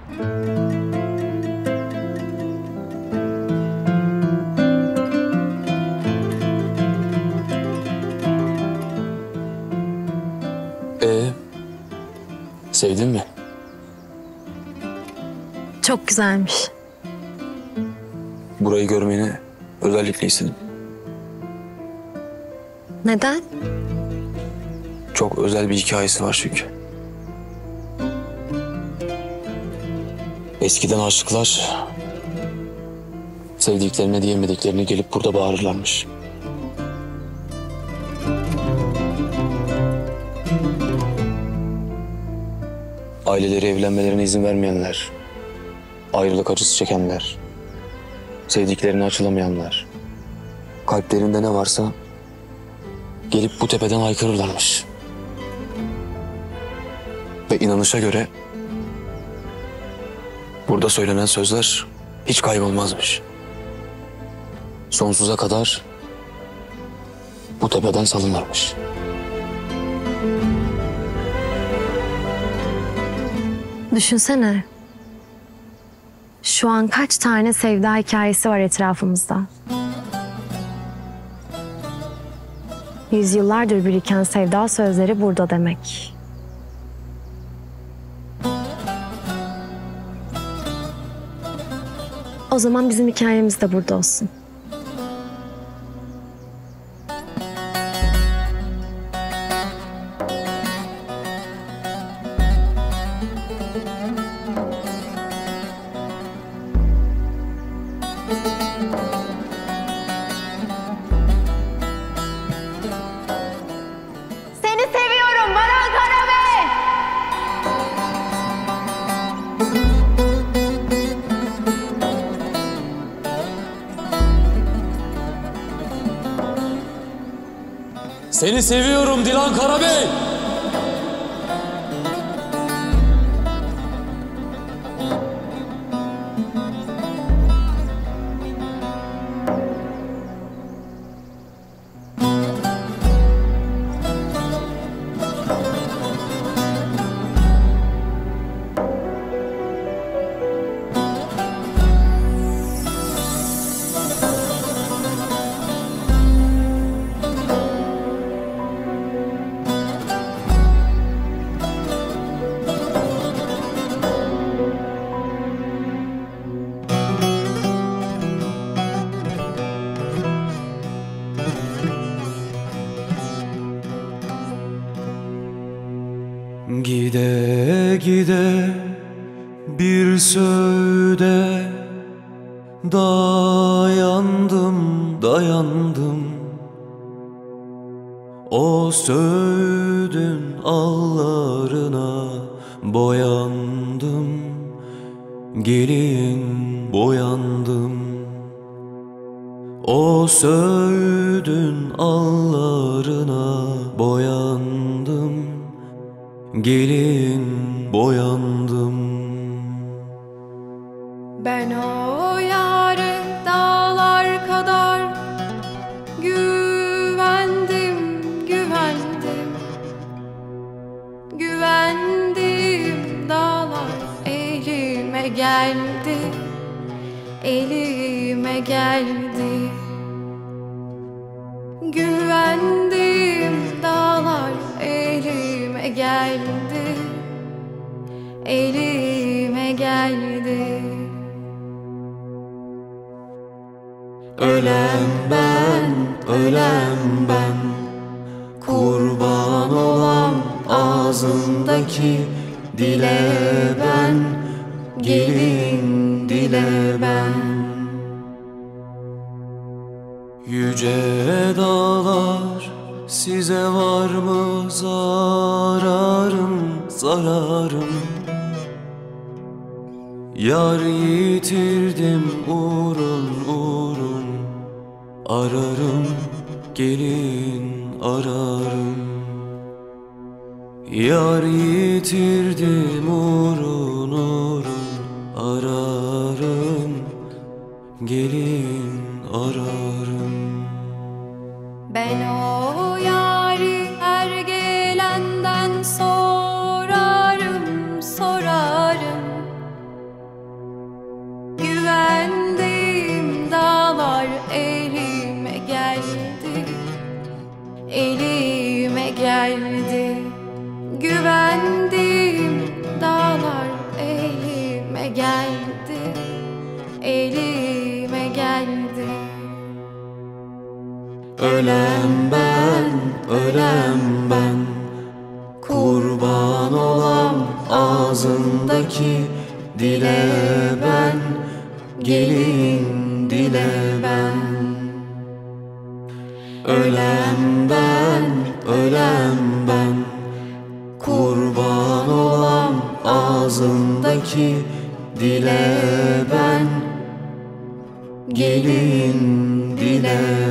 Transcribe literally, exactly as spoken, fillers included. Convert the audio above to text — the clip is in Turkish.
Ee, sevdin mi? Çok güzelmiş. Burayı görmeni özellikle istedim. Neden? Çok özel bir hikayesi var çünkü. Eskiden aşıklar sevdiklerine diyemediklerini gelip burada bağırırlarmış. Aileleri evlenmelerine izin vermeyenler, ayrılık acısı çekenler, sevdiklerine açılamayanlar, kalplerinde ne varsa gelip bu tepeden haykırırlarmış. Ve inanışa göre burada söylenen sözler hiç kaybolmazmış. Sonsuza kadar bu tepeden salınırmış. Düşünsene. Şu an kaç tane sevda hikayesi var etrafımızda. Yüzyıllardır biriken sevda sözleri burada demek. O zaman bizim hikayemiz de burada olsun. Seni seviyorum Baran Karabey. Seni seviyorum Dilan Karabey. Gide gide bir söğüde dayandım dayandım. O söğüdün allarına boyandım, gelin boyandım. O söğüdün allarına boyandım, gelin boyandım. Ben o yâre dağlar kadar güvendim, güvendim. Güvendim dağlar elime geldi, elime geldi. Güvendim dağlar elime geldi, elime geldi. Ölen ben, ölen ben, kurban olan ağzındaki dile ben, gelin dile ben. Yüce dağlar, size var mı zararım, zararım? Yar yitirdim uğrun uğrun, ararım, gelin ararım. Yar yitirdim uğrun uğrun, ararım, gelin ararım. Ben o yâri her gelenden sorarım, sorarım. Ölem ben, ölem ben, kurban olam ağzındaki dile ben, gelin dile ben. Ölem ben, ölem ben, kurban olam ağzındaki dile ben, gelin dile